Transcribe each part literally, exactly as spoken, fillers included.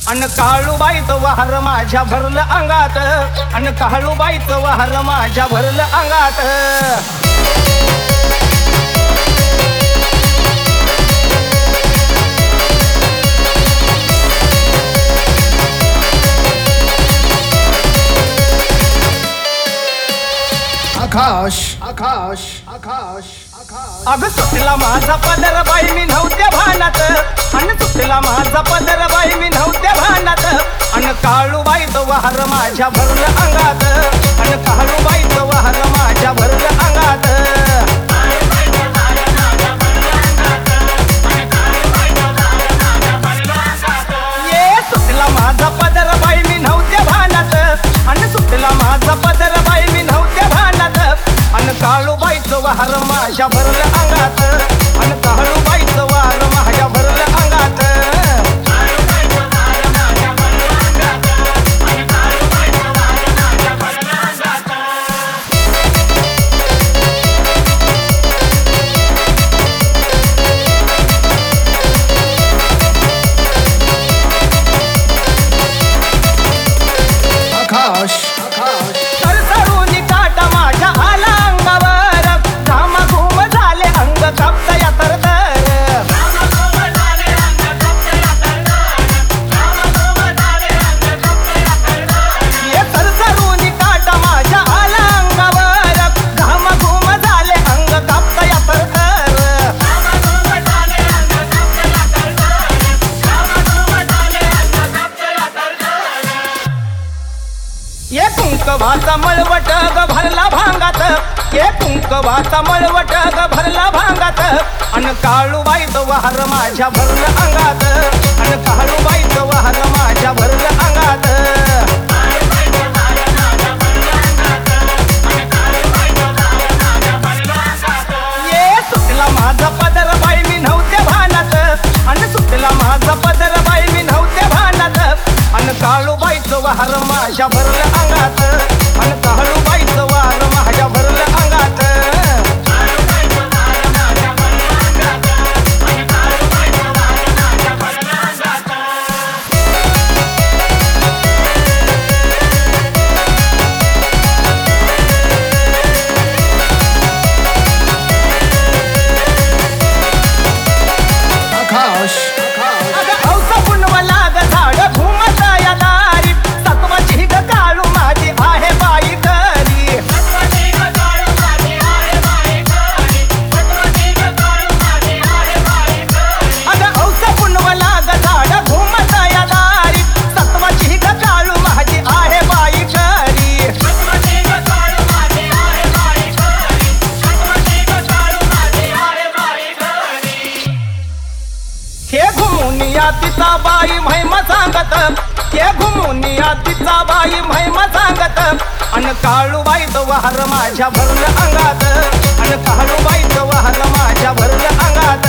अन काळूबाईचं वाहर माझ्या भरलं अंगात, अन काळूबाईचं वाहर माझ्या भरलं अंगात. आकाश आकाश आकाश आकाश अग सुटला माझा पदर बाई मी नव्हत्या भानात, अन सुटला माझा पदर बाई मी नव्हत्या भानात. अन काळूबाईचं वाहर माझ्या भरलं अंगात, अन काळूबाईचं वाहर माझ्या भरलं अंगात. ये सुटला माझा पदर बाई मी नव्हत्या भानात, अन सुटला माझा पदर बाई मी नव्हत्या भानात. अन काळूबाईचं वाहर माझ्या भरलं अंगात, अन काळूबाईचं वाहर माझ्या भरलं अंगात. आकाश आकाश सरसरून काटा माझ्या आला अंगावर, घामाघूम झाले अंग कापतया तरतर. ये सरसरून काटा माझ्या आला अंगावर, घामाघूम झाले अंग कापतया तरतर. ये कुंकवाचा मळवट ग भरला भांगात, ये कुंकवाचा मळवट ग भरला भांगात. अन काळूबाईचं वाहर माझ्या भरलं अंगात, अन काळूबाईचं वाहर माझ्या भरलं अंगात. ये सुटला माझा पदर बाई मी नव्हत्या भानात, अन सुटला माझा पदर बाई मी नव्हत्या भानात. अन काळूबाईचं वाहर माझ्या भरलं अंगात, अन काळूबाईचं वाहर माझ्या भरलं अंगात. आकाश आकाश अगं हौसा पुनवला ग झाड घुमत या दारी, सत्वाची ग काळू माझी आहे बाई घरी. अगं हौसा पुनवला ग झाड घुमत या दारी, सत्वाची ग काळू माझी आहे बाई घरी. हे घुमुनिया तिचा बाई महिमा सांगत, हे घुमुनिया तिचा बाई महिमा सांगत. अन काळूबाईचं वाहर माझ्या भरलं अंगात, अन काळूबाईचं वाहर माझ्या भरलं अंगात.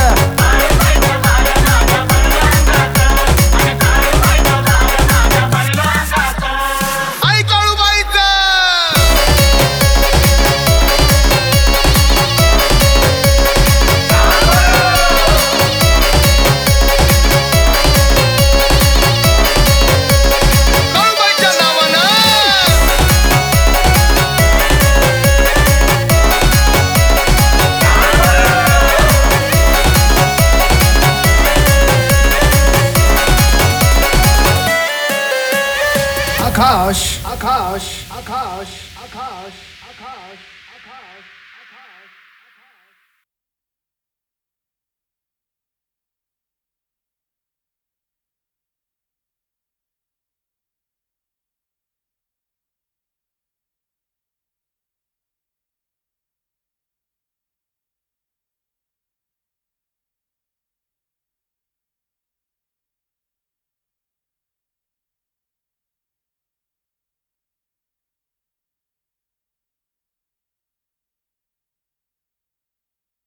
आई काळूबाईचं काळूबाईच्या नावानं आकाश आकाश आकाश आकाश